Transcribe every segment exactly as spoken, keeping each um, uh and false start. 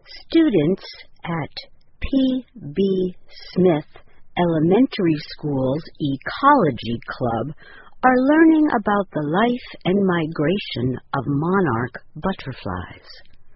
Students at P B Smith Elementary School's Ecology Club are learning about the life and migration of monarch butterflies.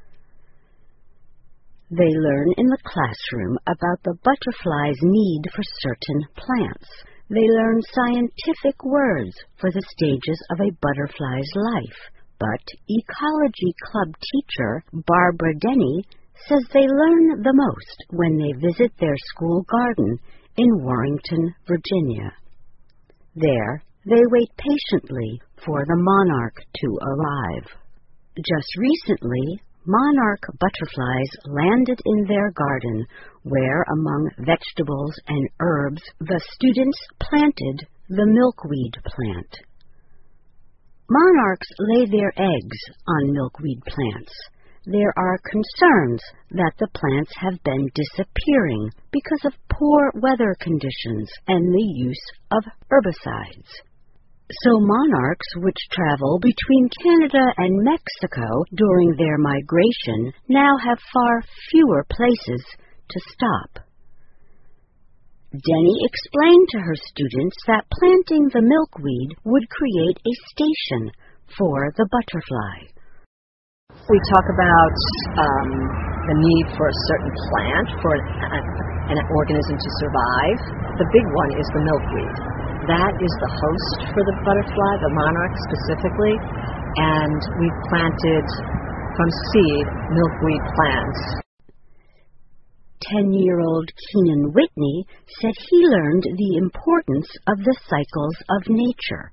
They learn in the classroom about the butterfly's need for certain plants. They learn scientific words for the stages of a butterfly's life. But Ecology Club teacher Barbara Denny says they learn the most when they visit their school garden in Warrenton, Virginia. There, they wait patiently for the monarch to arrive. Just recently, monarch butterflies landed in their garden, where, among vegetables and herbs, the students planted the milkweed plant. Monarchs lay their eggs on milkweed plants. There are concerns that the plants have been disappearing because of poor weather conditions and the use of herbicides. So monarchs which travel between Canada and Mexico during their migration now have far fewer places to stop. Denny explained to her students that planting the milkweed would create a station for the butterfly. We talk about um, the need for a certain plant for an, an organism to survive. The big one is the milkweed. That is the host for the butterfly, the monarch specifically, and we've planted from seed milkweed plants. Ten-year-old Keenan Whitney said he learned the importance of the cycles of nature.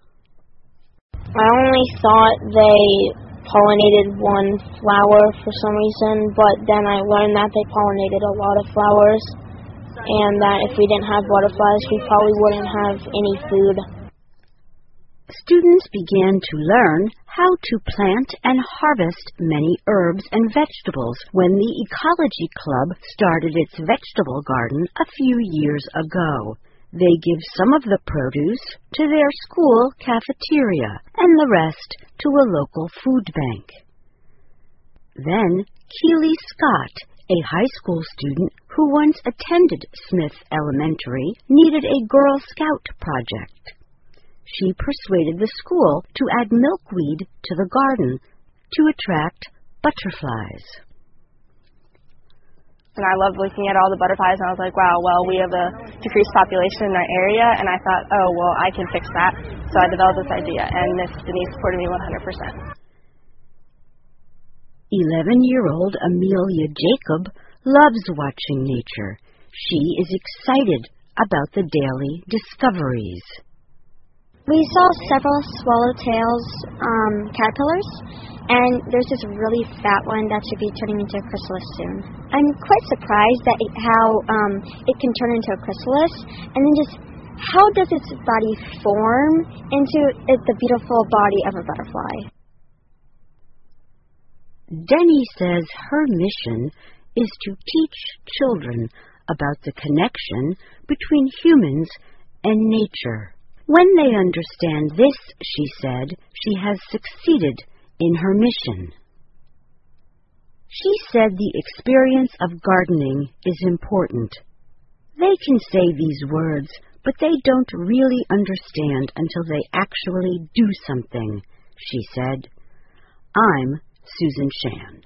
I only thought they pollinated one flower for some reason, but then I learned that they pollinated a lot of flowers, and that if we didn't have butterflies, we probably wouldn't have any food. Students began to learn how to plant and harvest many herbs and vegetables when the Ecology Club started its vegetable garden a few years ago. They give some of the produce to their school cafeteria and the rest to a local food bank. Then Keely Scott, a high school student who once attended Smith Elementary, needed a Girl Scout project. She persuaded the school to add milkweed to the garden to attract butterflies. And I loved looking at all the butterflies, and I was like, wow, well, we have a decreased population in our area, and I thought, oh, well, I can fix that. So I developed this idea, and Miss Denise supported me one hundred percent. Eleven-year-old Amelia Jacob loves watching nature. She is excited about the daily discoveries. We saw several swallowtails um, caterpillars, and there's this really fat one that should be turning into a chrysalis soon. I'm quite surprised at it, how um, it can turn into a chrysalis, and then just how does its body form into it, the beautiful body of a butterfly. Denny says her mission is to teach children about the connection between humans and nature. When they understand this, she said, she has succeeded in her mission. She said the experience of gardening is important. They can say these words, but they don't really understand until they actually do something, she said. I'm Susan Shan.